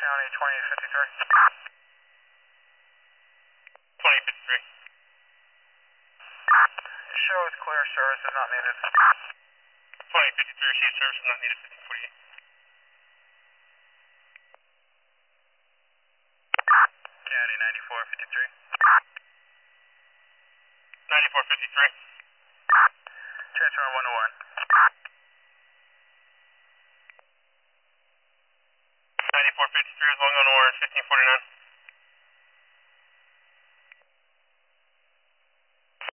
County 2053. 2053. Show is clear, service is not needed. 2053, receive service is not needed, 1548. County 9453. 9453. Transfer 1 to 1. 9453 is long on orange, 1549.